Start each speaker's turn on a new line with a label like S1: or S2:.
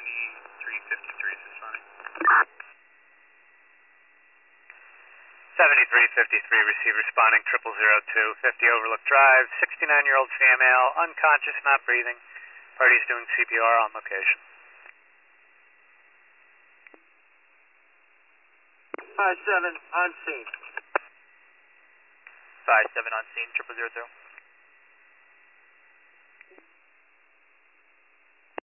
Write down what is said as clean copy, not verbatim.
S1: responding. 7353, receive responding 0002, 50 Overlook Drive, 69-year-old female, unconscious, not breathing. Party's doing CPR on location.
S2: 5-7 on scene.
S1: 5-7 on scene, 0002.